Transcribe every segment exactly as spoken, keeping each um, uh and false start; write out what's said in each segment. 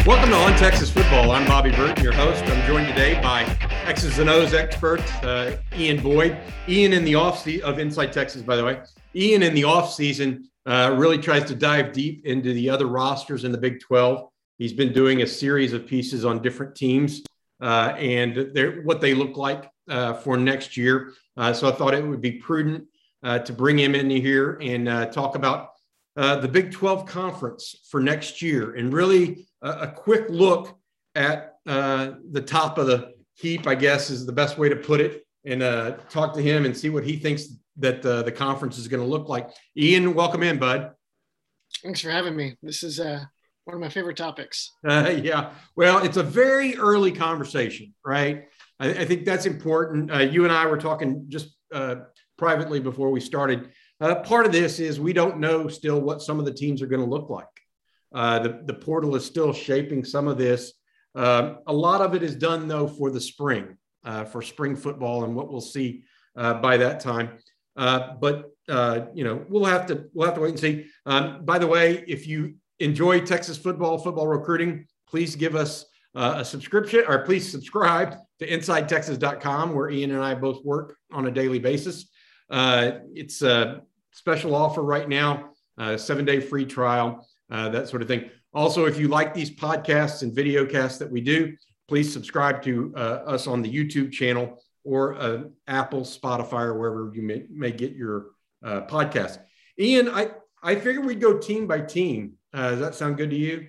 Welcome to On Texas Football. I'm Bobby Burton, your host. I'm joined today by X's and O's expert, uh, Ian Boyd. Ian in the off season of Inside Texas, by the way. Ian in the off season uh, really tries to dive deep into the other rosters in the Big twelve. He's been doing a series of pieces on different teams uh, and what they look like uh, for next year. Uh, so I thought it would be prudent uh, to bring him in here and uh, talk about uh, the Big twelve conference for next year and really a, a quick look at uh, the top of the heap, I guess is the best way to put it, and uh, talk to him and see what he thinks that uh, the conference is going to look like. Ian, welcome in, bud. Thanks for having me. This is uh, one of my favorite topics. Uh, yeah. Well, it's a very early conversation, right? I, I think that's important. Uh, you and I were talking just uh, privately before we started. Uh, part of this is we don't know still what some of the teams are going to look like. Uh, the, the portal is still shaping some of this. Uh, a lot of it is done, though, for the spring, uh, for spring football and what we'll see uh, by that time. Uh, but, uh, you know, we'll have to we'll have to wait and see. Um, by the way, if you enjoy Texas football, football recruiting, please give us uh, a subscription, or please subscribe to inside texas dot com, where Ian and I both work on a daily basis. Uh, it's a special offer right now, uh, seven-day free trial, uh, that sort of thing. Also, if you like these podcasts and video casts that we do, please subscribe to uh, us on the YouTube channel or uh, Apple, Spotify, or wherever you may, may get your uh, podcast. Ian, I, I figured we'd go team by team. Uh, does that sound good to you?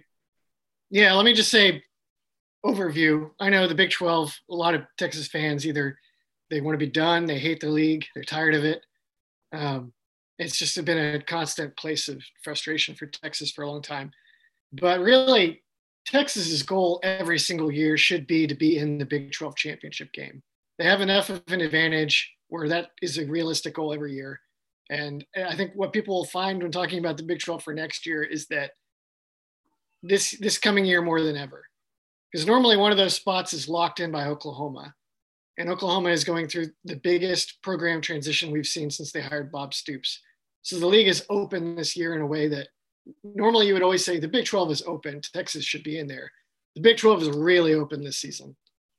Yeah, let me just say overview. I know the Big twelve, a lot of Texas fans, either they want to be done, they hate the league, they're tired of it. Um, it's just been a constant place of frustration for Texas for a long time. But really, Texas's goal every single year should be to be in the Big twelve championship game. They have enough of an advantage where that is a realistic goal every year. And I think what people will find when talking about the Big twelve for next year is that this this coming year more than ever. Because normally one of those spots is locked in by Oklahoma. And Oklahoma is going through the biggest program transition we've seen since they hired Bob Stoops. So the league is open this year in a way that normally you would always say the Big twelve is open. Texas should be in there. The Big twelve is really open this season.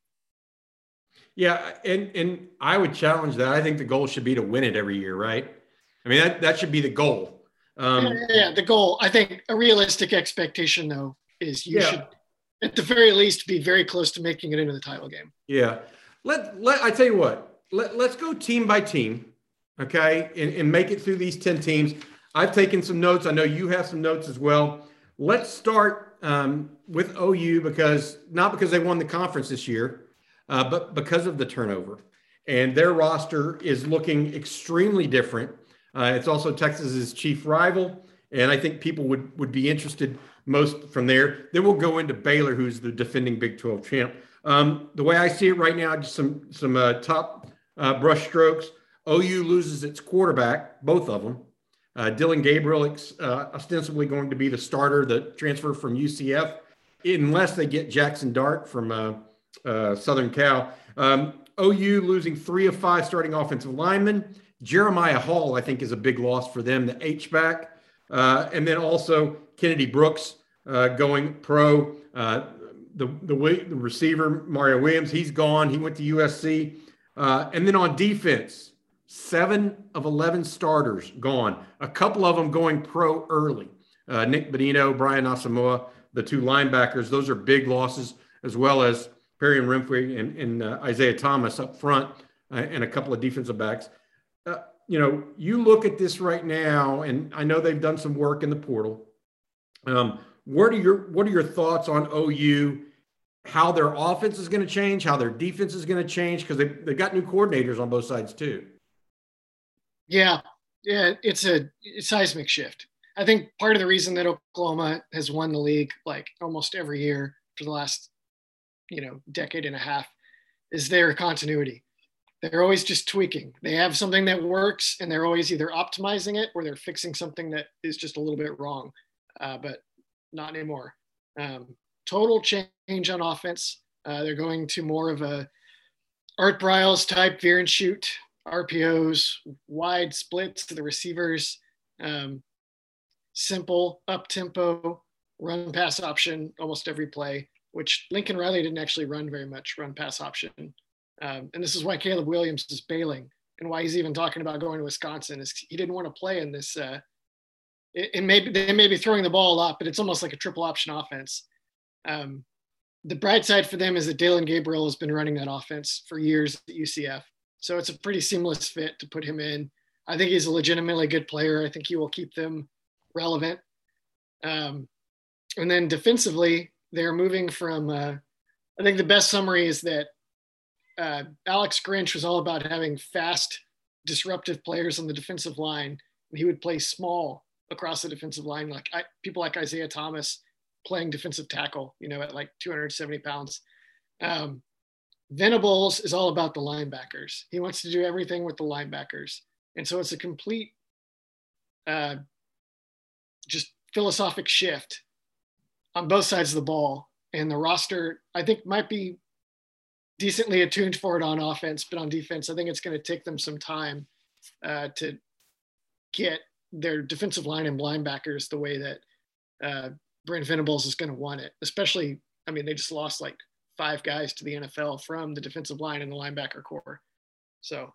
Yeah, and and I would challenge that. I think the goal should be to win it every year, right? I mean, that, that should be the goal. Um, yeah, yeah, the goal. I think a realistic expectation, though, is you yeah. should, at the very least, be very close to making it into the title game. Yeah. Let, let I tell you what, let, let's go team by team, okay, and, and make it through these ten teams. I've taken some notes. I know you have some notes as well. Let's start um, with O U, because not because they won the conference this year, uh, but because of the turnover. And their roster is looking extremely different. Uh, it's also Texas's chief rival, and I think people would, would be interested most from there. Then we'll go into Baylor, who's the defending Big twelve champ. Um, the way I see it right now, just some some uh, top uh, brush strokes. O U loses its quarterback, both of them. Uh, Dylan Gabriel uh, ostensibly going to be the starter, the transfer from U C F, unless they get Jackson Dart from uh, uh, Southern Cal. Um, O U losing three of five starting offensive linemen. Jeremiah Hall, I think, is a big loss for them, the H-back. Uh, and then also Kennedy Brooks uh, going pro. Uh, the, the, the receiver, Mario Williams, he's gone. He went to U S C. Uh, and then on defense, seven of eleven starters gone. A couple of them going pro early. Uh, Nick Bonino, Brian Asamoah, the two linebackers. Those are big losses, as well as Perry and Renfrey and, and uh, Isaiah Thomas up front uh, and a couple of defensive backs. Uh, you know, you look at this right now, and I know they've done some work in the portal. Um, what are your what are your thoughts on O U, how their offense is going to change, how their defense is going to change? Because they, they've got new coordinators on both sides too. Yeah, yeah, it's a, a seismic shift. I think part of the reason that Oklahoma has won the league like almost every year for the last, you know, decade and a half is their continuity. They're always just tweaking. They have something that works, and they're always either optimizing it or they're fixing something that is just a little bit wrong, uh, but not anymore. Um, total change on offense. Uh, they're going to more of a Art Briles type veer and shoot, R P Os, wide splits to the receivers, um, simple up tempo, run pass option almost every play, which Lincoln Riley didn't actually run very much run pass option. Um, and this is why Caleb Williams is bailing and why he's even talking about going to Wisconsin is he didn't want to play in this. Uh, it, it may be, they may be throwing the ball a lot, but it's almost like a triple option offense. Um, the bright side for them is that Dillon Gabriel has been running that offense for years at U C F. So it's a pretty seamless fit to put him in. I think he's a legitimately good player. I think he will keep them relevant. Um, and then defensively, they're moving from, uh, I think the best summary is that uh, Alex Grinch was all about having fast, disruptive players on the defensive line. And he would play small across the defensive line, like I, people like Isaiah Thomas playing defensive tackle, you know, at like two hundred seventy pounds. Um, Venables is all about the linebackers. He wants to do everything with the linebackers. And so it's a complete uh, just philosophic shift on both sides of the ball. And the roster, I think, might be decently attuned for it on offense, but on defense, I think it's going to take them some time uh, to get their defensive line and linebackers the way that uh, Brent Venables is going to want it. Especially, I mean, they just lost like five guys to the N F L from the defensive line and the linebacker core. So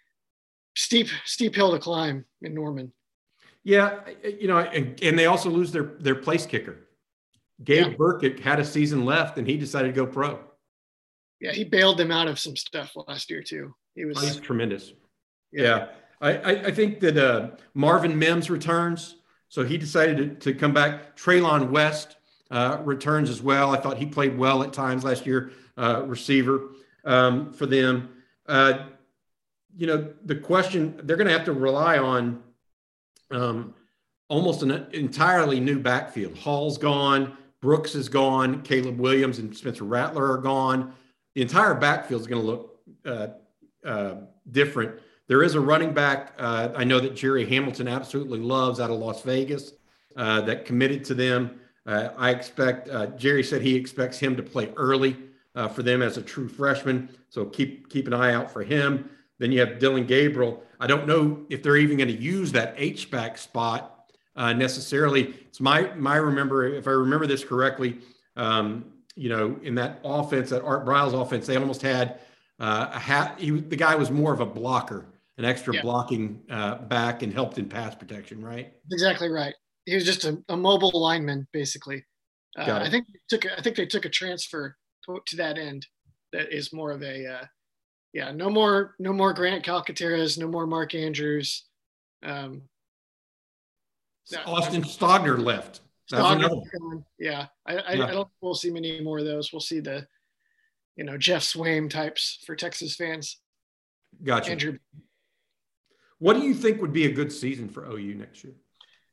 steep, steep hill to climb in Norman. Yeah, you know, and, and they also lose their their place kicker. Gabe yeah. Burkett had a season left, and he decided to go pro. Yeah, he bailed them out of some stuff last year too. He was oh, he's tremendous. Yeah, yeah. I, I I think that uh, Marvin Mims returns, so he decided to, to come back. Traylon West uh, returns as well. I thought he played well at times last year, uh, receiver um, for them. Uh, you know, the question they're going to have to rely on. Um, almost an entirely new backfield. Hall's gone, Brooks is gone, Caleb Williams and Spencer Rattler are gone. The entire backfield is going to look uh, uh, different. There is a running back uh, I know that Jerry Hamilton absolutely loves out of Las Vegas uh, that committed to them. Uh, I expect, uh, Jerry said he expects him to play early uh, for them as a true freshman. So keep, keep an eye out for him. Then you have Dillon Gabriel. I don't know if they're even going to use that H-back spot uh, necessarily. It's my my remember if I remember this correctly. Um, you know, in that offense, that Art Briles offense, they almost had uh, a hat. He, the guy was more of a blocker, an extra yeah. blocking uh, back, and helped in pass protection. Right? Exactly right. He was just a, a mobile lineman, basically. Uh, I think they took. I think they took a transfer to, to that end. That is more of a. Uh, Yeah, no more, no more Grant Calcaterras, no more Mark Andrews. Um, Austin Stogner left. Stogner, yeah, I, I, yeah. I don't think we'll see many more of those. We'll see the, you know, Jeff Swaim types for Texas fans. Gotcha. Andrew. What do you think would be a good season for O U next year?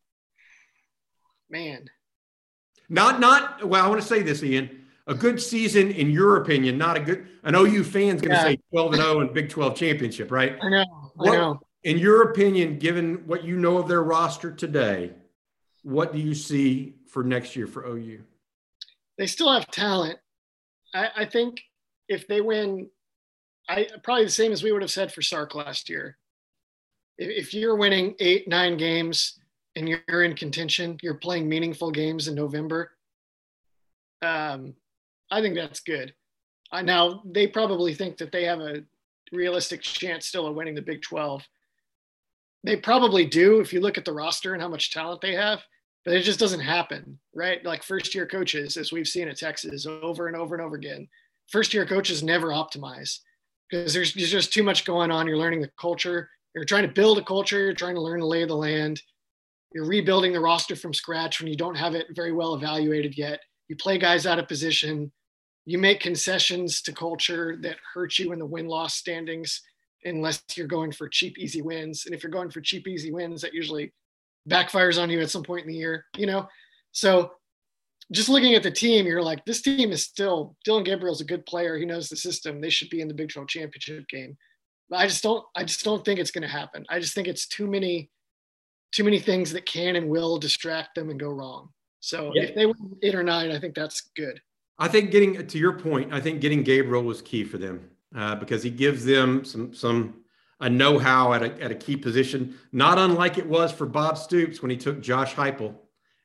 Man. Not, not, well, I want to say this, Ian. A good season, in your opinion, not a good. An O U fan's going to yeah. say twelve and oh and Big twelve championship, right? I know. What, I know. In your opinion, given what you know of their roster today, what do you see for next year for O U? They still have talent. I, I think if they win, I probably the same as we would have said for Sark last year. If, if you're winning eight, nine games and you're in contention, you're playing meaningful games in November. Um. I think that's good. Uh, now, they probably think that they have a realistic chance still of winning the Big twelve. They probably do if you look at the roster and how much talent they have, but it just doesn't happen, right? Like first-year coaches, as we've seen at Texas over and over and over again, first-year coaches never optimize because there's, there's just too much going on. You're learning the culture. You're trying to build a culture. You're trying to learn the lay of the land. You're rebuilding the roster from scratch when you don't have it very well evaluated yet. You play guys out of position. You make concessions to culture that hurt you in the win-loss standings unless you're going for cheap, easy wins. And if you're going for cheap, easy wins, that usually backfires on you at some point in the year, you know? So just looking at the team, you're like, this team is still, Dillon Gabriel's a good player. He knows the system. They should be in the Big twelve championship game. But I just don't, I just don't think it's going to happen. I just think it's too many, too many things that can and will distract them and go wrong. So yeah. if they win eight or nine, I think that's good. I think getting to your point, I think getting Gabriel was key for them uh, because he gives them some some a know-how at a, at a key position, not unlike it was for Bob Stoops when he took Josh Heupel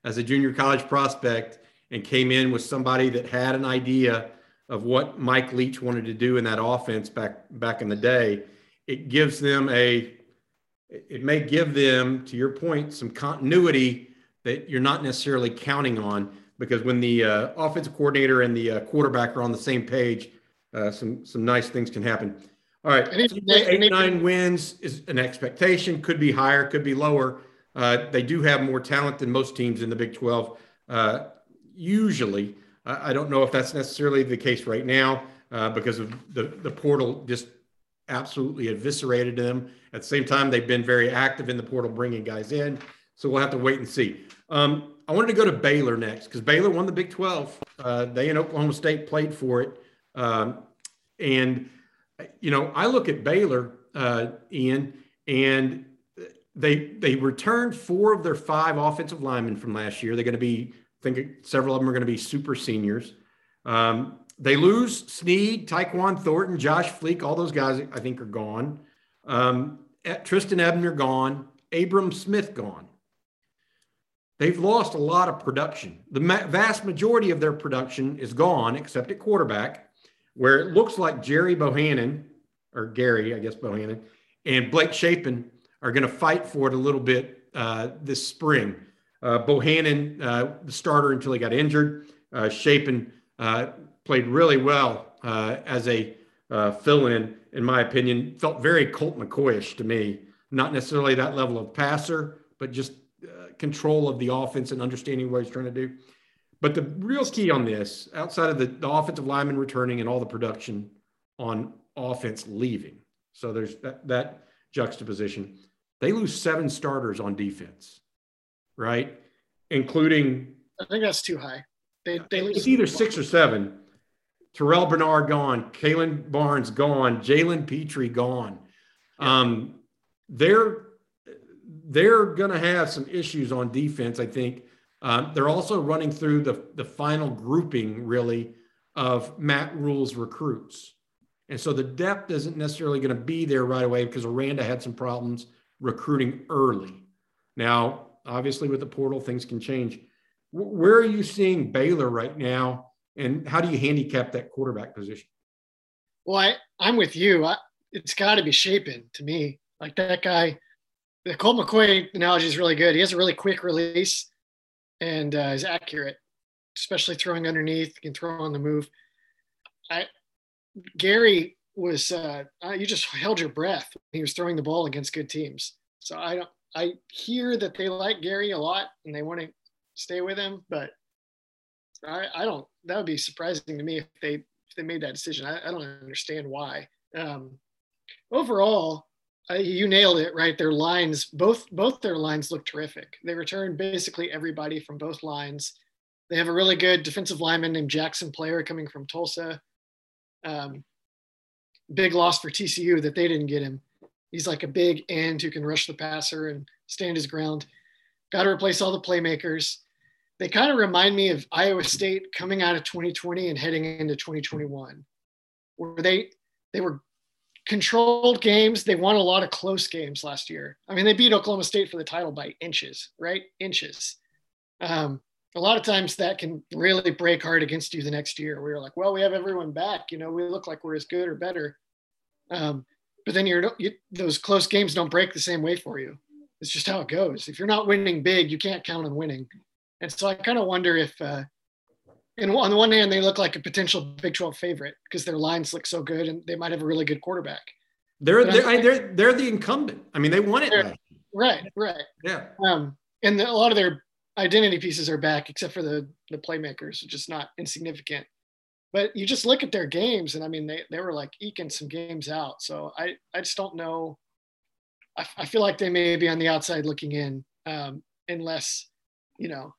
as a junior college prospect and came in with somebody that had an idea of what Mike Leach wanted to do in that offense back back in the day, it gives them a, it may give them, to your point, some continuity that you're not necessarily counting on, because when the uh, offensive coordinator and the uh, quarterback are on the same page, uh, some some nice things can happen. All right, so eight, nine wins is an expectation. Could be higher, could be lower. Uh, they do have more talent than most teams in the Big twelve. Uh, usually, I, I don't know if that's necessarily the case right now uh, because of the, the portal just absolutely eviscerated them. At the same time, they've been very active in the portal, bringing guys in. So we'll have to wait and see. Um, I wanted to go to Baylor next because Baylor won the Big twelve. Uh, they and Oklahoma State played for it. Um, and, you know, I look at Baylor, uh, Ian, and they they returned four of their five offensive linemen from last year. They're going to be, I think several of them are going to be super seniors. Um, they lose Sneed, Tyquan Thornton, Josh Fleek. All those guys, I think, are gone. Um, Tristan Ebner gone. Abram Smith gone. They've lost a lot of production. The ma- vast majority of their production is gone, except at quarterback, where it looks like Jerry Bohannon, or Gary, I guess Bohannon, and Blake Shapen are going to fight for it a little bit uh, this spring. Uh, Bohannon, uh, the starter until he got injured. Uh, Shapen uh, played really well uh, as a uh, fill-in, in my opinion. Felt very Colt McCoyish to me. Not necessarily that level of passer, but just uh, control of the offense and understanding what he's trying to do. But the real key on this, outside of the, the offensive lineman returning and all the production on offense leaving, so there's that, that juxtaposition, they lose seven starters on defense, right? Including, I think that's too high. They, they lose. It's either six or seven. Terrell Bernard gone, Kalen Barnes gone, Jalen Petrie gone. Yeah. Um, they're they're going to have some issues on defense, I think. Um, they're also running through the, the final grouping, really, of Matt Rule's recruits. And so the depth isn't necessarily going to be there right away because Aranda had some problems recruiting early. Now, obviously, with the portal, things can change. W- where are you seeing Baylor right now, and how do you handicap that quarterback position? Well, I, I'm with you. I, it's got to be Shapen to me. Like that guy, the Colt McCoy analogy is really good. He has a really quick release and uh, is accurate, especially throwing underneath, can throw on the move. I Gary was uh, you just held your breath when he was throwing the ball against good teams. So I don't. I hear that they like Gary a lot and they want to stay with him, but I, I don't. That would be surprising to me if they if they made that decision. I, I don't understand why. Um, overall, uh, you nailed it, right? Their lines, both both their lines look terrific. They returned basically everybody from both lines. They have a really good defensive lineman named Jackson Player coming from Tulsa. Um, big loss for T C U that they didn't get him. He's like a big end who can rush the passer and stand his ground. Got to replace all the playmakers. They kind of remind me of Iowa State coming out of twenty twenty and heading into twenty twenty-one, where they they were controlled games. They won a lot of close games last year. I mean, they beat Oklahoma State for the title by inches, right? Inches. Um, a lot of times that can really break hard against you the next year. We were like, well, we have everyone back. You know, we look like we're as good or better. Um, but then you're, you, those close games don't break the same way for you. It's just how it goes. If you're not winning big, you can't count on winning. And so I kind of wonder if, uh, and on the one hand, they look like a potential Big twelve favorite because their lines look so good and they might have a really good quarterback. They're they're, I, they're they're the incumbent. I mean, they won it. Last year. Right, right. Yeah. Um, and the, a lot of their identity pieces are back, except for the the playmakers, which is not insignificant. But you just look at their games, and I mean, they they were like eking some games out. So I I just don't know. I, I feel like they may be on the outside looking in, um, unless, you know,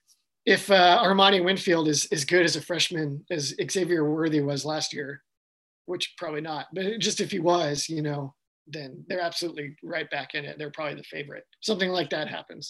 if uh, Armani Winfield is as good as a freshman as Xavier Worthy was last year, which probably not, but just if he was, you know, then they're absolutely right back in it. They're probably the favorite. Something like that happens.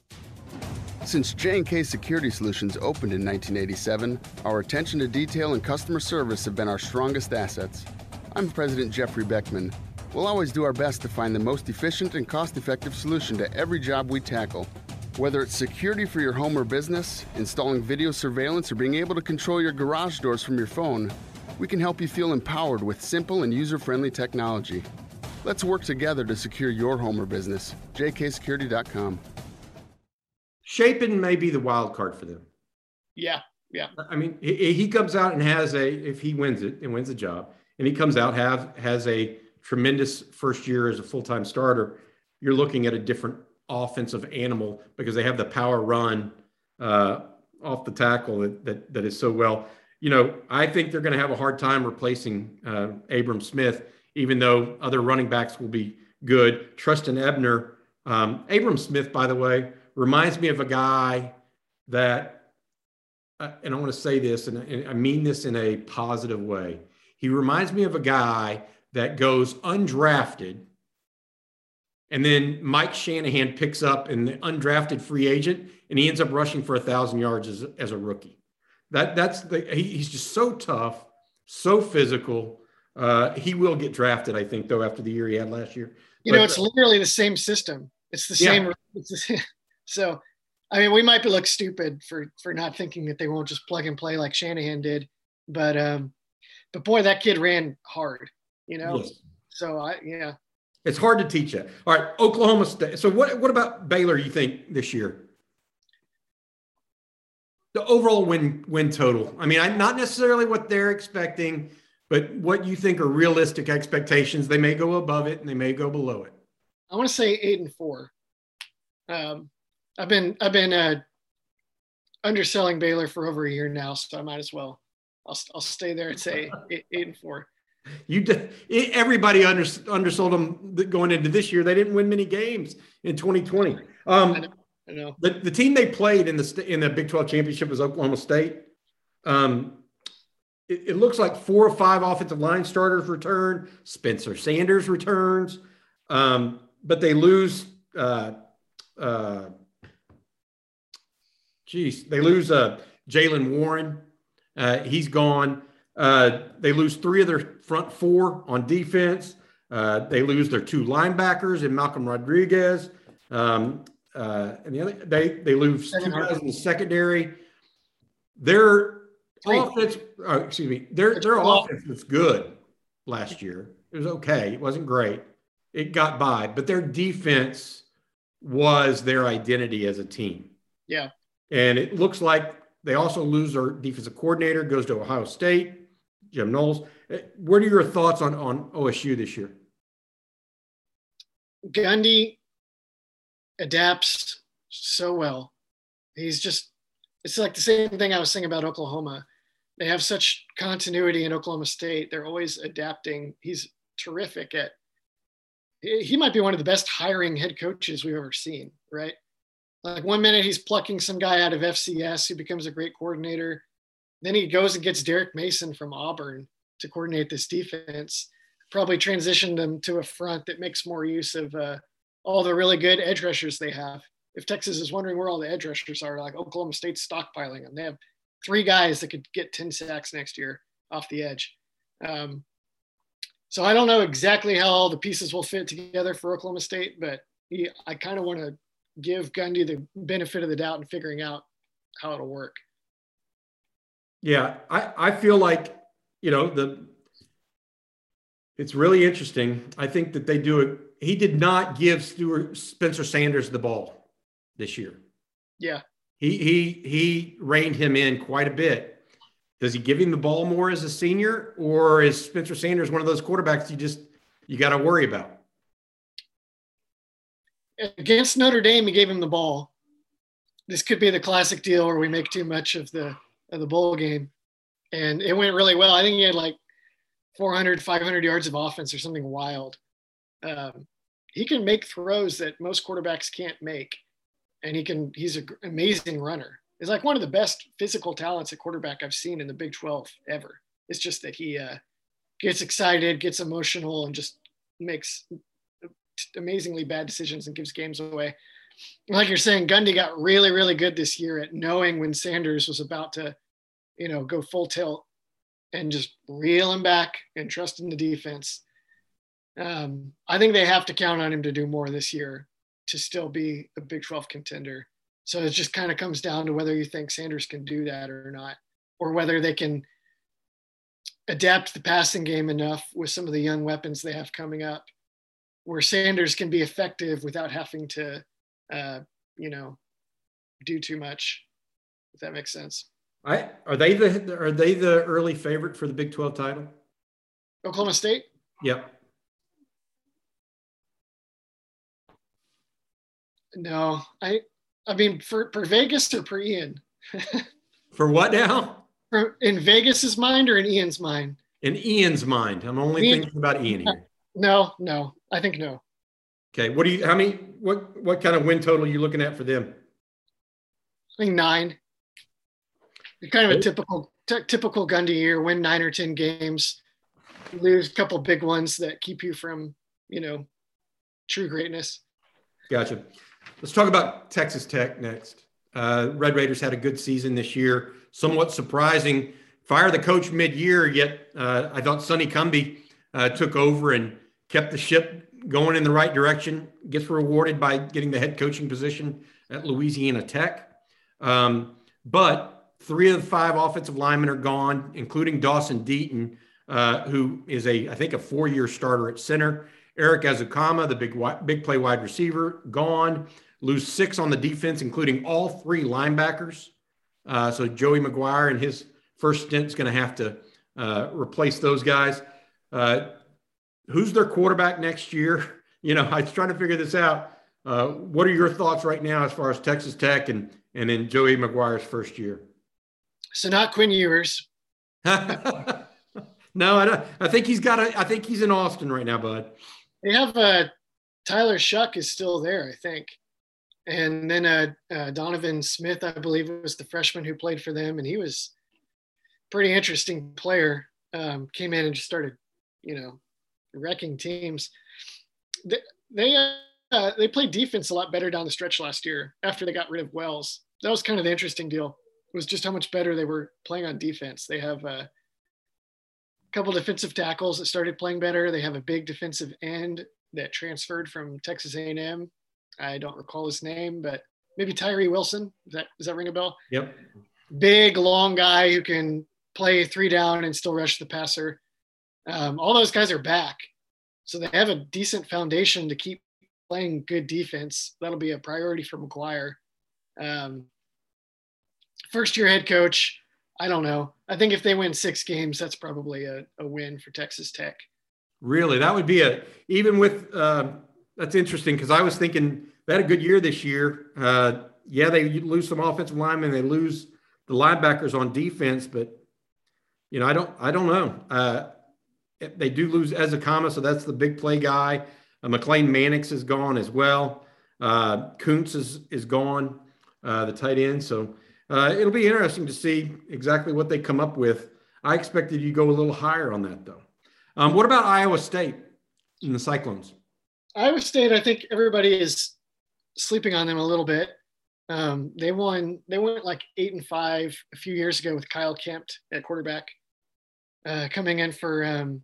Since J and K Security Solutions opened in nineteen eighty-seven, our attention to detail and customer service have been our strongest assets. I'm President Jeffrey Beckman. We'll always do our best to find the most efficient and cost-effective solution to every job we tackle. Whether it's security for your home or business, installing video surveillance, or being able to control your garage doors from your phone, we can help you feel empowered with simple and user-friendly technology. Let's work together to secure your home or business. J K security dot com. Shapen may be the wild card for them. Yeah, yeah. I mean, he, he comes out and has a, if he wins it and wins the job, and he comes out, have has a tremendous first year as a full-time starter, you're looking at a different offensive animal because they have the power run uh, off the tackle that, that that is so well. You know, I think they're going to have a hard time replacing uh, Abram Smith, even though other running backs will be good. Tristan Ebner, um, Abram Smith, by the way, reminds me of a guy that, uh, and I want to say this, and, and I mean this in a positive way. He reminds me of a guy that goes undrafted, and then Mike Shanahan picks up an undrafted free agent, and he ends up rushing for a thousand yards as, as a rookie. That that's the he, he's just so tough, so physical. Uh, he will get drafted, I think, though, after the year he had last year. You but, know, it's literally the same system. It's the same. Yeah. It's the same. So, I mean, we might look stupid for for not thinking that they won't just plug and play like Shanahan did, but um, but boy, that kid ran hard. You know, yes. So I yeah. It's hard to teach that. All right, Oklahoma State. So what, what about Baylor, you think, this year? The overall win win total. I mean, I, not necessarily what they're expecting, but what you think are realistic expectations. They may go above it and they may go below it. I want to say eight and four. Um, I've been I've been uh, underselling Baylor for over a year now, so I might as well. I'll I'll stay there and say eight, eight and four. You did, everybody under, undersold them going into this year. They didn't win many games in twenty twenty. Um, I know. I know. The, the team they played in the in the Big twelve championship was Oklahoma State. Um, it, it looks like four or five offensive line starters return. Spencer Sanders returns, um, but they lose. Uh, uh, geez, they lose uh, Jaylen Warren. Uh, he's gone. Uh, they lose three of their front four on defense. Uh, they lose their two linebackers in Malcolm Rodriguez. Um, uh, and the other, they, they lose two guys in the secondary. Their three. offense, oh, excuse me, their, their offense was good last year. It was okay. It wasn't great. It got by, but their defense was their identity as a team. Yeah. And it looks like they also lose their defensive coordinator, goes to Ohio State. Jim Knowles. What are your thoughts on, on O S U this year? Gundy adapts so well. He's just, it's like the same thing I was saying about Oklahoma. They have such continuity in Oklahoma State. They're always adapting. He's terrific at, he might be one of the best hiring head coaches we've ever seen, right? Like one minute he's plucking some guy out of F C S who becomes a great coordinator. Then he goes and gets Derek Mason from Auburn to coordinate this defense, probably transitioned them to a front that makes more use of uh, all the really good edge rushers they have. If Texas is wondering where all the edge rushers are, like Oklahoma State's stockpiling them. They have three guys that could get ten sacks next year off the edge. Um, so I don't know exactly how all the pieces will fit together for Oklahoma State, but he, I kind of want to give Gundy the benefit of the doubt in figuring out how it'll work. Yeah, I, I feel like, you know, the it's really interesting. I think that they do it. He did not give Stuart Spencer Sanders the ball this year. Yeah. He he he reined him in quite a bit. Does he give him the ball more as a senior, or is Spencer Sanders one of those quarterbacks you just you got to worry about? Against Notre Dame, he gave him the ball. This could be the classic deal where we make too much of the of the bowl game, and it went really well. I think he had like four hundred, five hundred yards of offense or something wild. Um, he can make throws that most quarterbacks can't make, and he can. He's an amazing runner. He's like one of the best physical talents at quarterback I've seen in the Big twelve ever. It's just that he uh, gets excited, gets emotional, and just makes amazingly bad decisions and gives games away. Like you're saying, Gundy got really, really good this year at knowing when Sanders was about to, you know, go full tilt and just reel him back and trust in the defense. Um, I think they have to count on him to do more this year to still be a Big twelve contender. So it just kind of comes down to whether you think Sanders can do that or not, or whether they can adapt the passing game enough with some of the young weapons they have coming up, where Sanders can be effective without having to, uh, you know, do too much, if that makes sense. I, are they the are they the early favorite for the Big twelve title? Oklahoma State? Yep. No, I I mean for, for Vegas or for Ian? For what now? For, in Vegas's mind or in Ian's mind? In Ian's mind. I'm only Ian, thinking about Ian here. No, no, I think no. Okay. What do you, how many, what, what kind of win total are you looking at for them? I think nine. Kind of a typical, t- typical Gundy year, win nine or ten games, lose a couple big ones that keep you from, you know, true greatness. Gotcha. Let's talk about Texas Tech next. Uh, Red Raiders had a good season this year, somewhat surprising. Fire the coach mid-year, yet uh, I thought Sonny Cumbie uh, took over and kept the ship going in the right direction, gets rewarded by getting the head coaching position at Louisiana Tech. Um, but three of the five offensive linemen are gone, including Dawson Deaton, uh, who is a, I think, a four-year starter at center. Eric Azukama, the big big play wide receiver, gone. Lose six on the defense, including all three linebackers. Uh, so Joey McGuire in his first stint is going to have to uh, replace those guys. Uh, who's their quarterback next year? You know, I was trying to figure this out. Uh, what are your thoughts right now as far as Texas Tech and and in Joey McGuire's first year? So not Quinn Ewers. No, I don't. I think he's got a. I think he's in Austin right now, bud. They have uh, Tyler Shuck is still there, I think. And then uh, uh, Donovan Smith, I believe, was the freshman who played for them. And he was a pretty interesting player. Um, came in and just started, you know, wrecking teams. They they, uh, they played defense a lot better down the stretch last year after they got rid of Wells. That was kind of the interesting deal. It was just how much better they were playing on defense. They have uh, a couple defensive tackles that started playing better. They have a big defensive end that transferred from Texas A and M. I don't recall his name, but maybe Tyree Wilson. Does that, does that ring a bell? Yep. Big, long guy who can play three down and still rush the passer. Um, all those guys are back. So they have a decent foundation to keep playing good defense. That'll be a priority for McGuire. Um, first year head coach, I don't know. I think if they win six games, that's probably a, a win for Texas Tech. Really? That would be a, even with, uh, that's interesting because I was thinking they had a good year this year. Uh, yeah, they lose some offensive linemen, they lose the linebackers on defense, but you know, I don't, I don't know. Uh, they do lose Ezekama, so that's the big play guy. Uh, McLean Mannix is gone as well. Uh, Kuntz is is gone, uh, the tight end. So uh, it'll be interesting to see exactly what they come up with. I expected you to go a little higher on that, though. Um, what about Iowa State and the Cyclones? Iowa State, I think everybody is sleeping on them a little bit. Um, they won. They went like eight and five a few years ago with Kyle Kempt at quarterback, uh, coming in for um,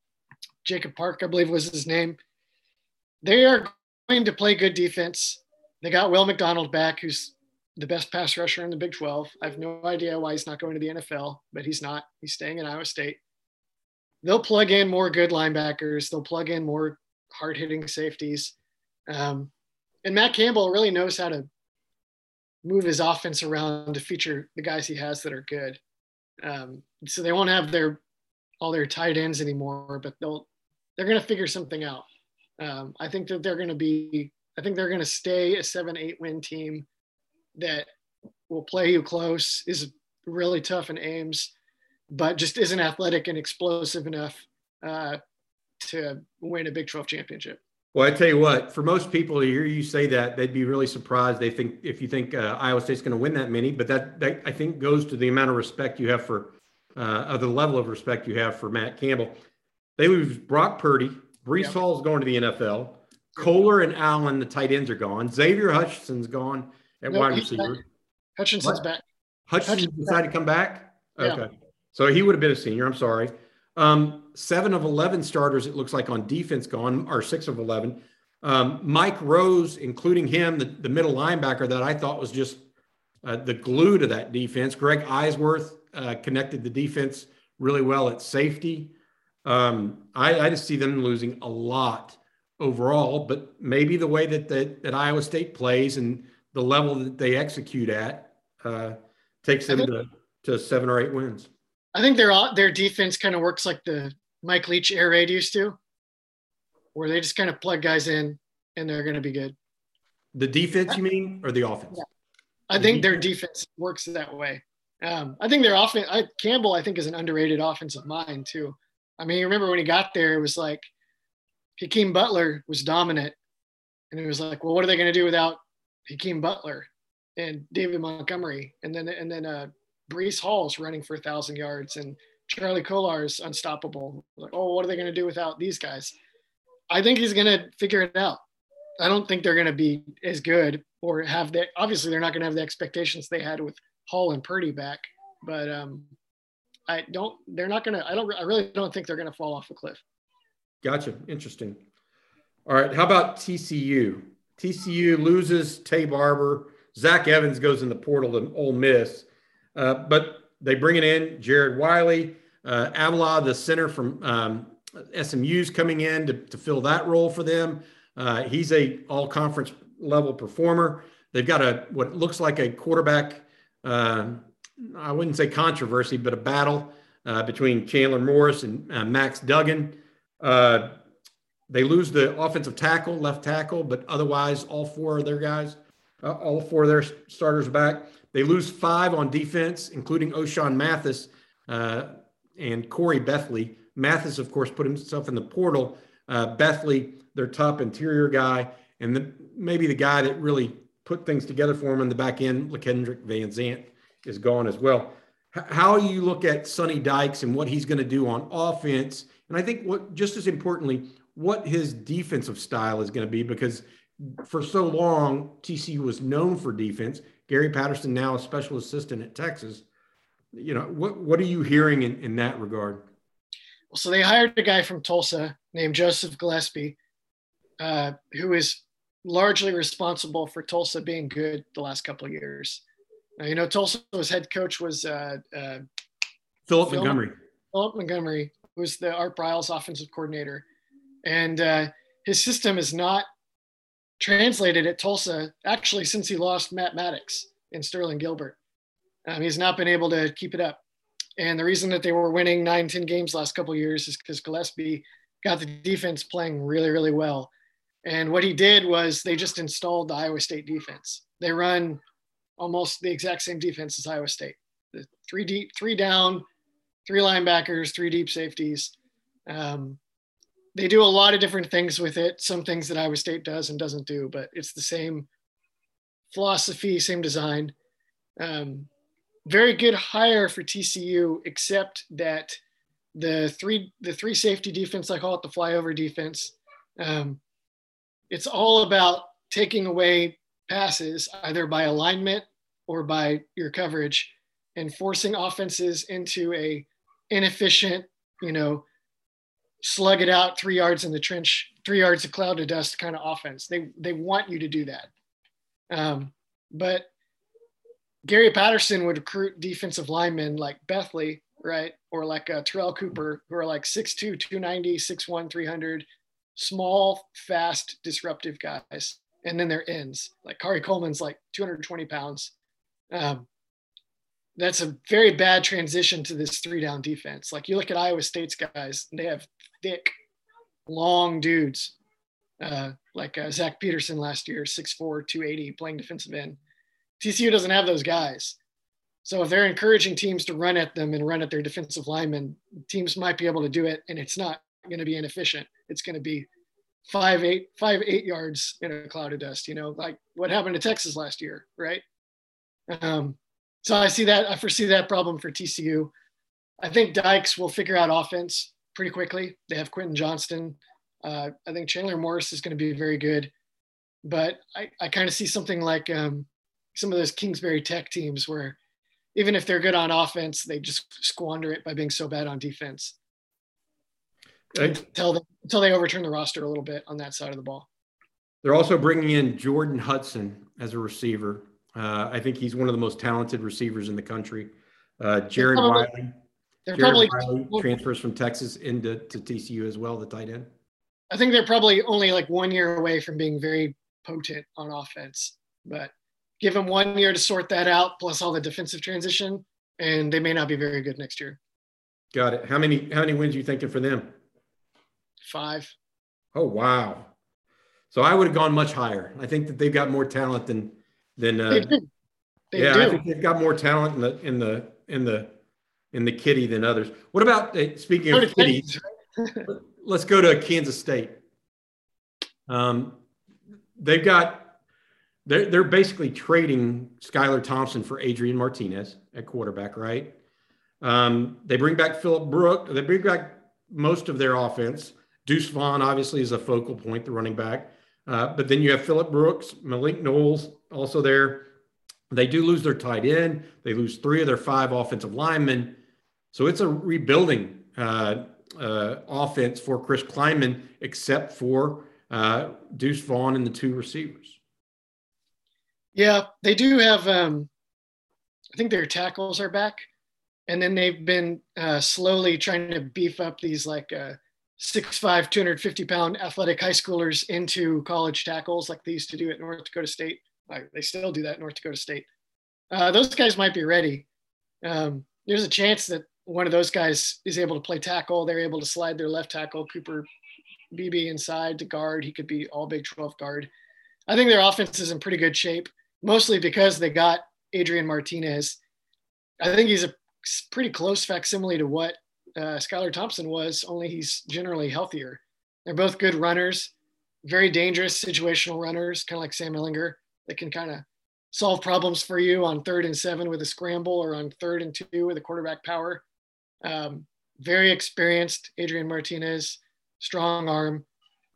Jacob Park, I believe was his name. They are going to play good defense. They got Will McDonald back, who's the best pass rusher in the Big twelve. I have no idea why he's not going to the N F L, but he's not. He's staying in Iowa State. They'll plug in more good linebackers. They'll plug in more hard-hitting safeties. Um, and Matt Campbell really knows how to move his offense around to feature the guys he has that are good. Um, so they won't have their all their tight ends anymore, but they'll they're going to figure something out. Um, I think that they're going to be. I think they're going to stay a seven, eight win team that will play you close, is really tough in Ames, but just isn't athletic and explosive enough uh, to win a Big twelve championship. Well, I tell you what, for most people to hear you say that, they'd be really surprised. They think if you think uh, Iowa State's going to win that many, but that, that I think goes to the amount of respect you have for, uh, or the level of respect you have for Matt Campbell. They lose Brock Purdy, Brees Yep. Hall's going to the N F L, Kohler and Allen, the tight ends are gone. Xavier Hutchinson's gone at No, wide he's receiver. back. Hutchinson's What? back. Hutchinson Hutchinson's decided to come back? Yeah. Okay. So he would have been a senior. I'm sorry. Um, seven of eleven starters, it looks like, on defense gone, or six of eleven. Um, Mike Rose, including him, the, the middle linebacker that I thought was just uh, the glue to that defense. Greg Eisworth uh, connected the defense really well at safety. Um, I, I just see them losing a lot overall, but maybe the way that, that, that Iowa State plays and the level that they execute at uh, takes them to, to seven or eight wins. I think their their defense kind of works like the Mike Leach air raid used to, where they just kind of plug guys in and they're going to be good. The defense, you mean, or the offense? Yeah. I the think defense? Their defense works that way. Um, I think their offense, I, Campbell, I think, is an underrated offensive mind too. I mean, you remember when he got there, it was like Hakeem Butler was dominant. And it was like, well, what are they going to do without Hakeem Butler and David Montgomery? And then, and then uh, Breece Hall's running for a thousand yards and Charlie Kolar's unstoppable. Like, oh, what are they going to do without these guys? I think he's going to figure it out. I don't think they're going to be as good or have that. Obviously, they're not going to have the expectations they had with Hall and Purdy back. But um, I don't. They're not going to. I don't. I really don't think they're going to fall off a cliff. Gotcha. Interesting. All right. How about T C U? T C U loses Tay Barber. Zach Evans goes in the portal to Ole Miss, uh, but they bring it in Jared Wiley, uh, Avila, the center from um, S M U's coming in to, to fill that role for them. Uh, he's a all-conference level performer. They've got a what looks like a quarterback, uh, I wouldn't say controversy, but a battle uh, between Chandler Morris and uh, Max Duggan. Uh, they lose the offensive tackle, left tackle, but otherwise all four of their guys, uh, all four of their starters back. They lose five on defense, including O'Shawn Mathis uh, and Corey Bethley. Mathis, of course, put himself in the portal. Uh, Bethley, their top interior guy, and the, maybe the guy that really put things together for him in the back end, LaKendrick Van Zant, is gone as well. H- how you look at Sonny Dykes and what he's going to do on offense, and I think what just as importantly, what his defensive style is going to be, because for so long, T C U was known for defense. Gary Patterson, now a special assistant at Texas. You know, what, what are you hearing in, in that regard? Well, so they hired a guy from Tulsa named Joseph Gillespie, uh, who is largely responsible for Tulsa being good the last couple of years. Now, you know, Tulsa's head coach was uh, uh, Philip Phil, Montgomery. Philip Montgomery, who's the Art Briles offensive coordinator. And uh, his system is not translated at Tulsa, actually, since he lost Matt Maddox and Sterling Gilbert. Um, he's not been able to keep it up. And the reason that they were winning nine, ten games last couple of years is because Gillespie got the defense playing really, really well. And what he did was they just installed the Iowa State defense. They run almost the exact same defense as Iowa State. The three deep, three down, three linebackers, three deep safeties. Um, they do a lot of different things with it. Some things that Iowa State does and doesn't do, but it's the same philosophy, same design. Um, very good hire for T C U, except that the three the three safety defense, I call it the flyover defense. Um, it's all about taking away passes either by alignment or by your coverage and forcing offenses into a inefficient, you know, slug it out three yards in the trench, three yards of cloud of dust kind of offense. They they want you to do that. Um, but Gary Patterson would recruit defensive linemen like Bethley, right? Or like uh, Terrell Cooper, who are like six two, two ninety, six one, three hundred, small, fast, disruptive guys. And then their ends. Like Kari Coleman's like two hundred twenty pounds. Um, that's a very bad transition to this three down defense. Like you look at Iowa State's guys, they have thick, long dudes. Uh, like uh, Zach Peterson last year, six four, two eighty, playing defensive end. T C U doesn't have those guys. So if they're encouraging teams to run at them and run at their defensive linemen, teams might be able to do it, and it's not going to be inefficient. It's going to be five, eight, five, eight yards in a cloud of dust, you know, like what happened to Texas last year, right? Um, so I see that, I foresee that problem for T C U. I think Dykes will figure out offense pretty quickly. They have Quentin Johnston. Uh, I think Chandler Morris is going to be very good, but I, I kind of see something like um, some of those Kingsbury Tech teams where even if they're good on offense, they just squander it by being so bad on defense. I, until they, until they overturn the roster a little bit on that side of the ball. They're also bringing in Jordan Hudson as a receiver. Uh, I think he's one of the most talented receivers in the country. Uh, Jared they're probably, Wiley. they're Jared probably Wiley transfers from Texas into to T C U as well, the tight end. I think they're probably only like one year away from being very potent on offense, but give them one year to sort that out, plus all the defensive transition, and they may not be very good next year. Got it. How many how many wins are you thinking for them? Five. Oh wow! So I would have gone much higher. I think that they've got more talent than than. Uh, they do. They yeah, do. I think they've got more talent in the in the in the in the kitty than others. What about uh, speaking of kitties? Let's go to Kansas State. Um, they've got they're they're basically trading Skylar Thompson for Adrian Martinez at quarterback, right? Um, they bring back Phillip Brooks. They bring back most of their offense. Deuce Vaughn obviously is a focal point, the running back. Uh, but then you have Phillip Brooks, Malik Knowles also there. They do lose their tight end. They lose three of their five offensive linemen. So it's a rebuilding uh, uh, offense for Chris Kleinman, except for uh, Deuce Vaughn and the two receivers. Yeah, they do have, um, I think their tackles are back. And then they've been uh, slowly trying to beef up these like uh, six five, two hundred fifty pound athletic high schoolers into college tackles like they used to do at North Dakota State. Like, they still do that at North Dakota State. Uh, those guys might be ready. Um, there's a chance that one of those guys is able to play tackle. They're able to slide their left tackle, Cooper Beebe, inside to guard. He could be all Big twelve guard. I think their offense is in pretty good shape, mostly because they got Adrian Martinez. I think he's a pretty close facsimile to what uh, Skylar Thompson was, only he's generally healthier. They're both good runners, very dangerous situational runners, kind of like Sam Ehlinger, that can kind of solve problems for you on third and seven with a scramble or on third and two with a quarterback power. Um, very experienced, Adrian Martinez, strong arm.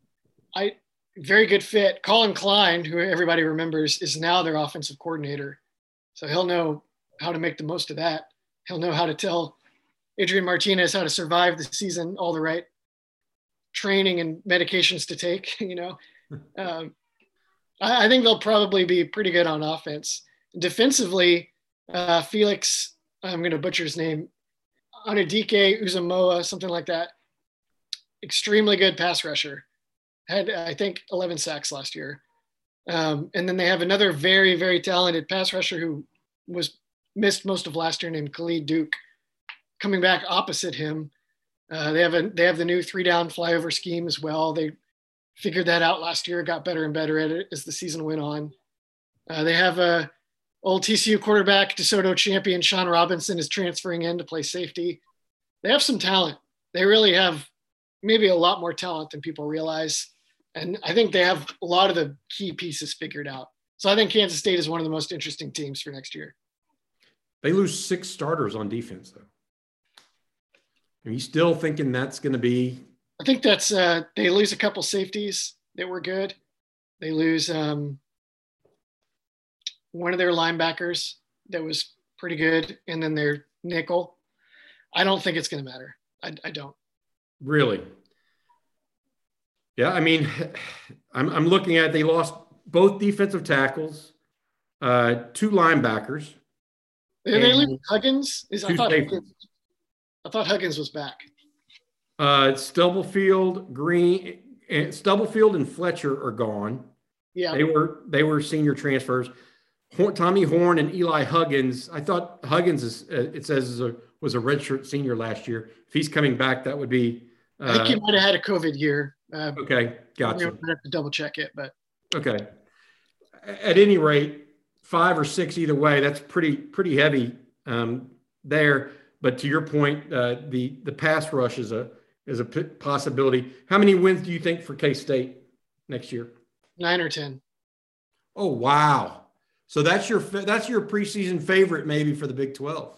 I very good fit. Colin Klein, who everybody remembers, is now their offensive coordinator. So he'll know how to make the most of that. He'll know how to tell Adrian Martinez how to survive the season, all the right training and medications to take, you know. Um, I, I think they'll probably be pretty good on offense. Defensively, uh, Felix, I'm going to butcher his name, Anadike Uzamoa, something like that. Extremely good pass rusher. Had, I think, eleven sacks last year. Um, and then they have another very, very talented pass rusher who was missed most of last year named Khalid Duke, coming back opposite him. Uh, they have a they have the new three down flyover scheme as well. They figured that out last year, got better and better at it as the season went on. Uh, they have a old T C U quarterback, DeSoto champion Sean Robinson is transferring in to play safety. They have some talent. They really have maybe a lot more talent than people realize. And I think they have a lot of the key pieces figured out. So I think Kansas State is one of the most interesting teams for next year. They lose six starters on defense, though. Are you still thinking that's going to be? I think that's uh, they lose a couple safeties that were good. They lose um, one of their linebackers that was pretty good, and then their nickel. I don't think it's going to matter. I, I don't. Really? Yeah, I mean, I'm, I'm looking at they lost both defensive tackles, uh, two linebackers. Did they lose Huggins? Is, I, thought Huggins I thought Huggins was back. Uh, Stubblefield, Green, and Stubblefield and Fletcher are gone. Yeah, they were they were senior transfers. Horn, Tommy Horn and Eli Huggins. I thought Huggins is uh, it says is a, was a redshirt senior last year. If he's coming back, that would be. Uh, I think he might have had a COVID year. Uh, okay, gotcha. I have to double check it, but okay. At any rate, five or six either way. That's pretty pretty heavy um, there. But to your point, uh, the the pass rush is a is a p- possibility. How many wins do you think for K-State next year? Nine or ten. Oh wow! So that's your that's your preseason favorite maybe for the Big twelve.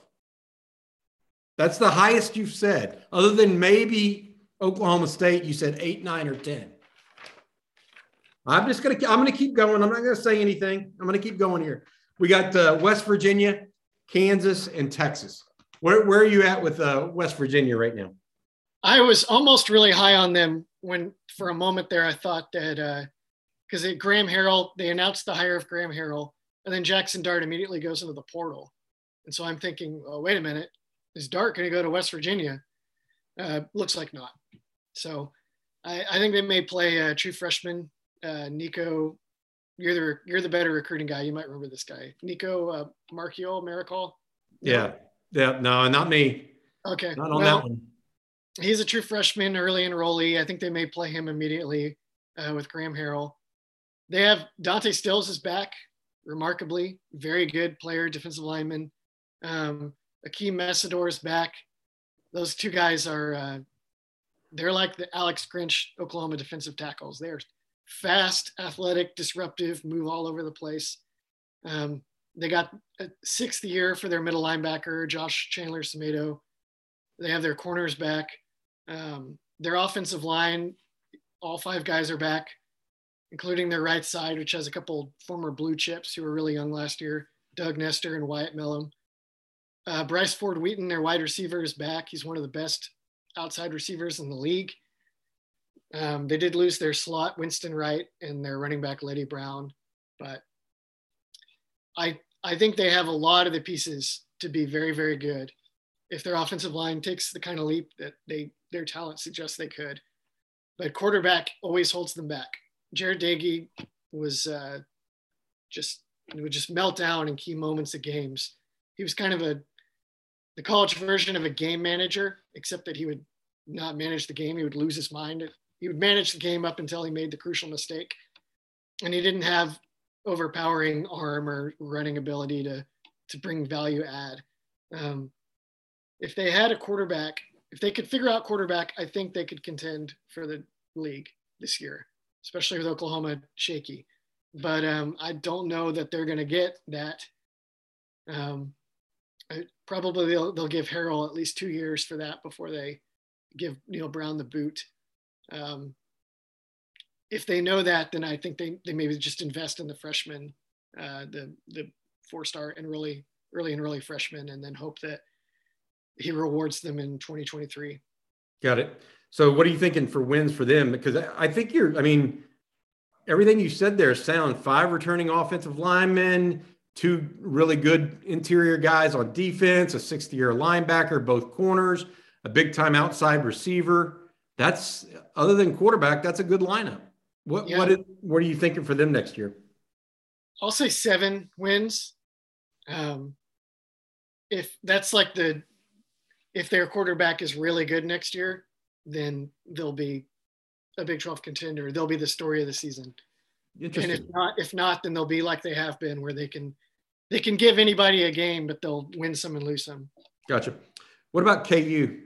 That's the highest you've said, other than maybe Oklahoma State. You said eight, nine, or ten. I'm just gonna I'm gonna keep going. I'm not gonna say anything. I'm gonna keep going here. We got uh, West Virginia, Kansas, and Texas. Where where are you at with uh, West Virginia right now? I was almost really high on them when, for a moment there, I thought that uh, because Graham Harrell, they announced the hire of Graham Harrell, and then Jackson Dart immediately goes into the portal. And so I'm thinking, oh, wait a minute, is Dart going to go to West Virginia? Uh, looks like not. So I, I think they may play a true freshman, uh, Nico. You're the you're the better recruiting guy. You might remember this guy, Nico uh, Marchiol, Maricol. Yeah, yeah, no, not me. Okay, not on well, that one. He's a true freshman, early enrollee. I think they may play him immediately uh, with Graham Harrell. They have Dante Stills is back, remarkably very good player, defensive lineman. Um, Akeem Messidor is back. Those two guys are uh, they're like the Alex Grinch Oklahoma defensive tackles. They're fast, athletic, disruptive, move all over the place. Um, they got a sixth year for their middle linebacker, Josh Chandler Semedo. They have their corners back. Um, their offensive line, all five guys are back, including their right side, which has a couple former blue chips who were really young last year, Doug Nestor and Wyatt Millum. Uh, Bryce Ford Wheaton, their wide receiver, is back. He's one of the best outside receivers in the league. Um, they did lose their slot, Winston Wright, and their running back, Letty Brown. But I I think they have a lot of the pieces to be very, very good if their offensive line takes the kind of leap that they their talent suggests they could. But quarterback always holds them back. Jared Dagey was uh, just would just melt down in key moments of games. He was kind of a the college version of a game manager, except that he would not manage the game. He would lose his mind. He would manage the game up until he made the crucial mistake. And he didn't have overpowering arm or running ability to, to bring value add. Um, if they had a quarterback, if they could figure out quarterback, I think they could contend for the league this year, especially with Oklahoma shaky. But um, I don't know that they're going to get that. Um, I, probably they'll, they'll give Harrell at least two years for that before they give Neil Brown the boot. Um, if they know that, then I think they, they maybe just invest in the freshman, uh, the the four-star and early early and early freshman, and then hope that he rewards them in twenty twenty-three. Got it. So what are you thinking for wins for them? Because I think you're, I mean, everything you said there sound five returning offensive linemen, two really good interior guys on defense, a sixth-year linebacker, both corners, a big-time outside receiver. That's, other than quarterback, that's a good lineup. What yeah. what is, what are you thinking for them next year? I'll say seven wins. Um, if that's like the if their quarterback is really good next year, then they'll be a Big twelve contender. They'll be the story of the season. Interesting. And if not, if not, then they'll be like they have been, where they can they can give anybody a game, but they'll win some and lose some. Gotcha. What about K U?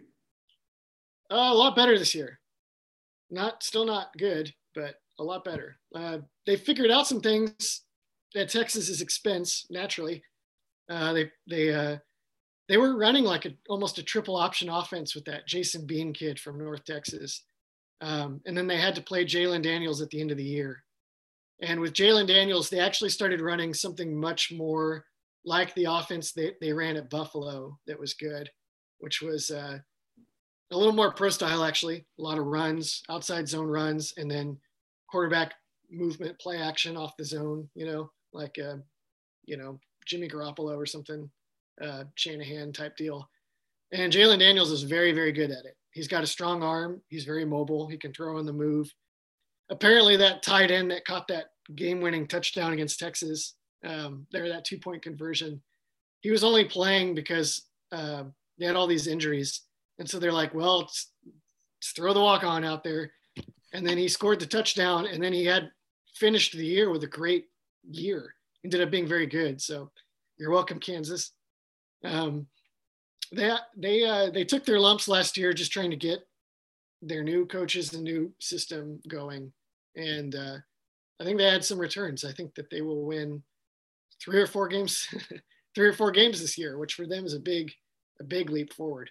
Uh, a lot better this year. Not still not good, but a lot better. Uh, they figured out some things at Texas's expense. Naturally, uh, they they uh, they were running like a, almost a triple option offense with that Jason Bean kid from North Texas, um, and then they had to play Jalen Daniels at the end of the year. And with Jalen Daniels, they actually started running something much more like the offense they, they ran at Buffalo that was good, which was uh, a little more pro style, actually. A lot of runs, outside zone runs, and then quarterback movement, play action off the zone, you know, like, uh, you know, Jimmy Garoppolo or something, uh, Shanahan type deal. And Jalen Daniels is very, very good at it. He's got a strong arm. He's very mobile. He can throw on the move. Apparently that tight end that caught that game-winning touchdown against Texas, um, there, that two-point conversion, he was only playing because uh, they had all these injuries. And so they're like, well, let's, let's throw the walk-on out there. And then he scored the touchdown, and then he had finished the year with a great year. Ended up being very good. So you're welcome, Kansas. Um, they they uh, they took their lumps last year just trying to get their new coaches and new system going. And uh, I think they had some returns. I think that they will win three or four games, three or four games this year, which for them is a big, a big leap forward.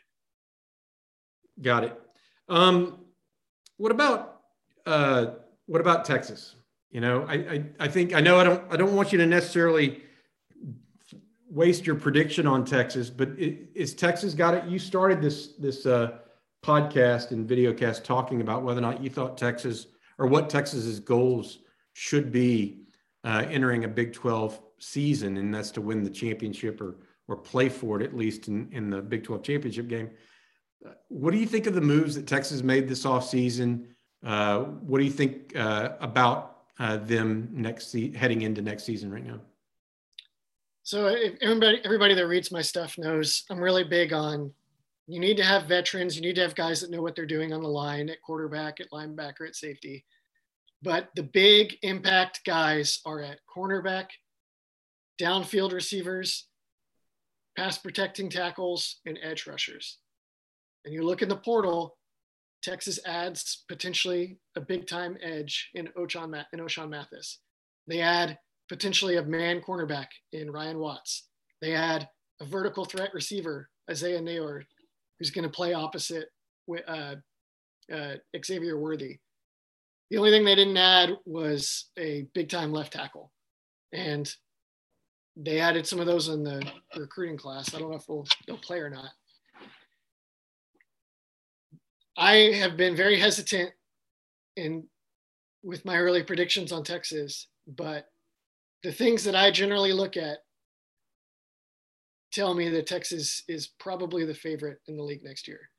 Got it. Um, what about, uh, what about Texas? You know, I, I, I think, I know I don't, I don't want you to necessarily waste your prediction on Texas, but it, is Texas got it? You started this, this uh, podcast and videocast talking about whether or not you thought Texas, or what Texas's goals should be uh, entering a Big twelve season, and that's to win the championship or or play for it, at least in, in the Big twelve championship game. What do you think of the moves that Texas made this offseason? Uh, what do you think uh, about uh, them next se- heading into next season right now? So if everybody, everybody that reads my stuff knows I'm really big on, you need to have veterans. You need to have guys that know what they're doing on the line, at quarterback, at linebacker, at safety. But the big impact guys are at cornerback, downfield receivers, pass protecting tackles, and edge rushers. And you look in the portal, Texas adds potentially a big time edge in Ochaun, in Ochaun Mathis. They add potentially a man cornerback in Ryan Watts. They add a vertical threat receiver, Isaiah Nayor, who's going to play opposite uh, uh, Xavier Worthy. The only thing they didn't add was a big time left tackle. And they added some of those in the recruiting class. I don't know if we'll, they'll play or not. I have been very hesitant in with my early predictions on Texas, but the things that I generally look at tell me that Texas is probably the favorite in the league next year.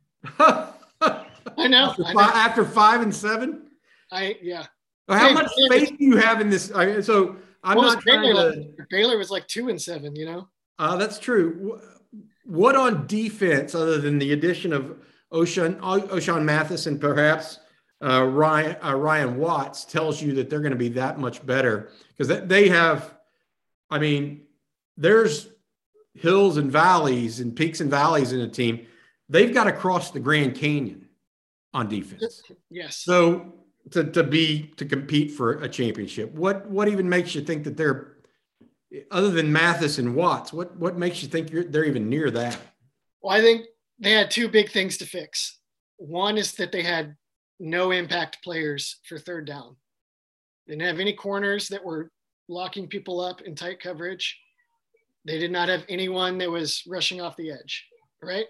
I know. After, I know. Five, after five and seven? I, yeah. Well, how Hey, much Baylor, faith do you have in this? I, so I'm what not was trying Baylor, to. Baylor was like two and seven, you know? Uh, that's true. What on defense, other than the addition of Ochaun, Ochaun Mathis and perhaps uh, Ryan, uh, Ryan Watts, tells you that they're going to be that much better? Because they have, I mean, there's hills and valleys and peaks and valleys in a team. They've got to cross the Grand Canyon on defense. Yes. So to, to be, to compete for a championship, what, what even makes you think that they're, other than Mathis and Watts, what, what makes you think you're, they're even near that? Well, I think they had two big things to fix. One is that they had no impact players for third down. They didn't have any corners that were locking people up in tight coverage. They did not have anyone that was rushing off the edge, right?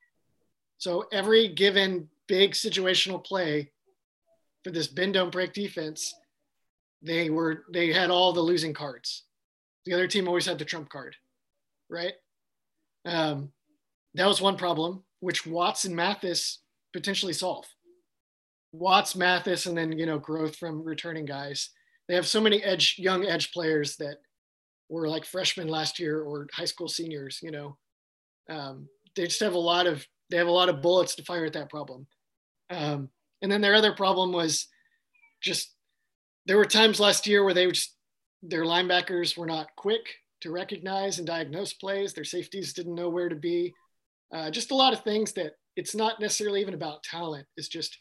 So every given big situational play for this bend don't break defense, they were they had all the losing cards. The other team always had the trump card, right? Um, that was one problem, which Watts and Mathis potentially solve. Watts, Mathis, and then, you know, growth from returning guys. They have so many edge, young edge players that were like freshmen last year or high school seniors, you know. Um, they just have a lot of, they have a lot of bullets to fire at that problem. Um, and then their other problem was just, there were times last year where they would just, their linebackers were not quick to recognize and diagnose plays. Their safeties didn't know where to be. Uh, just a lot of things that it's not necessarily even about talent. It's just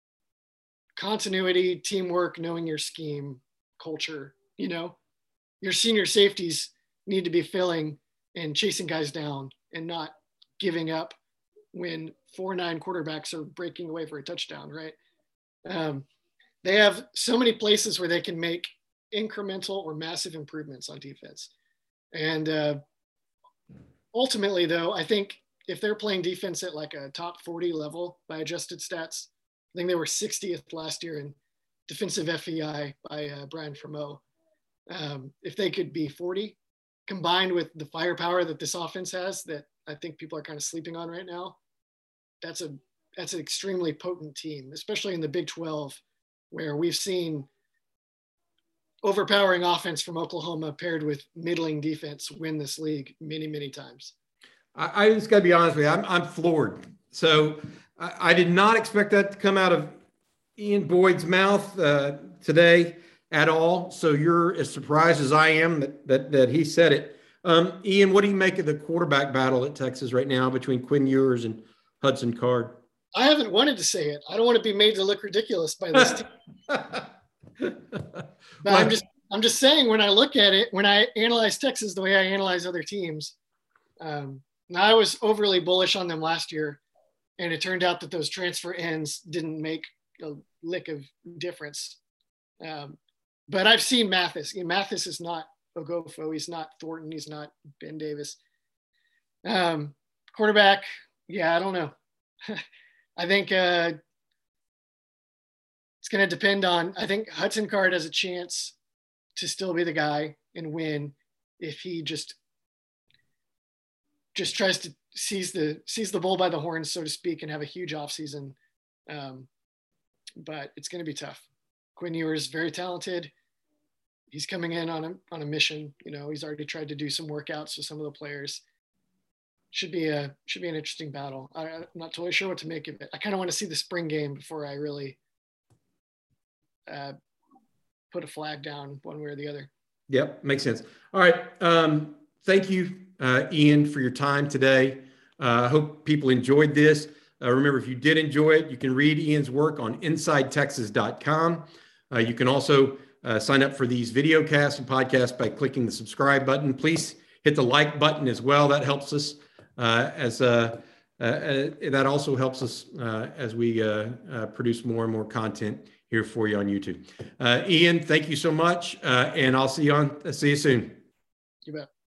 continuity, teamwork, knowing your scheme, culture. You know, your senior safeties need to be filling and chasing guys down and not giving up when four nine quarterbacks are breaking away for a touchdown, right? Um, they have so many places where they can make incremental or massive improvements on defense. And uh, ultimately, though, I think if they're playing defense at like a top forty level by adjusted stats, I think they were sixtieth last year in defensive F E I by uh, Brian Fremeau. Um, if they could be forty, combined with the firepower that this offense has that I think people are kind of sleeping on right now, that's a that's an extremely potent team, especially in the Big twelve, where we've seen overpowering offense from Oklahoma paired with middling defense win this league many, many times. I, I just got to be honest with you. I'm, I'm floored. So I, I did not expect that to come out of Ian Boyd's mouth uh, today at all. So you're as surprised as I am that, that, that he said it. Um, Ian, what do you make of the quarterback battle at Texas right now between Quinn Ewers and Hudson Card? I haven't wanted to say it. I don't want to be made to look ridiculous by this team. But well, I'm just I'm just saying, when I look at it, when I analyze Texas the way I analyze other teams, um, now I was overly bullish on them last year, and it turned out that those transfer ends didn't make a lick of difference. Um, but I've seen Mathis. Mathis is not Ogofo. He's not Thornton. He's not Ben Davis. Um, quarterback, yeah, I don't know. I think uh, it's going to depend on, I think Hudson Card has a chance to still be the guy and win if he just, just tries to seize the, seize the bull by the horns, so to speak, and have a huge offseason. Um, but it's going to be tough. Quinn Ewers is very talented. He's coming in on a, on a mission. You know, he's already tried to do some workouts with some of the players. Should be a, should be an interesting battle. I, I'm not totally sure what to make of it. I kind of want to see the spring game before I really uh, put a flag down one way or the other. Yep. Makes sense. All right. Um, thank you, uh, Ian, for your time today. I uh, hope people enjoyed this. Uh, remember, if you did enjoy it, you can read Ian's work on inside texas dot com. Uh, you can also uh, sign up for these video casts and podcasts by clicking the subscribe button. Please hit the like button as well. That helps us uh, as uh, uh, uh, that also helps us uh, as we uh, uh, produce more and more content here for you on YouTube. Uh, Ian, thank you so much, uh, and I'll see you on. See you soon. You bet.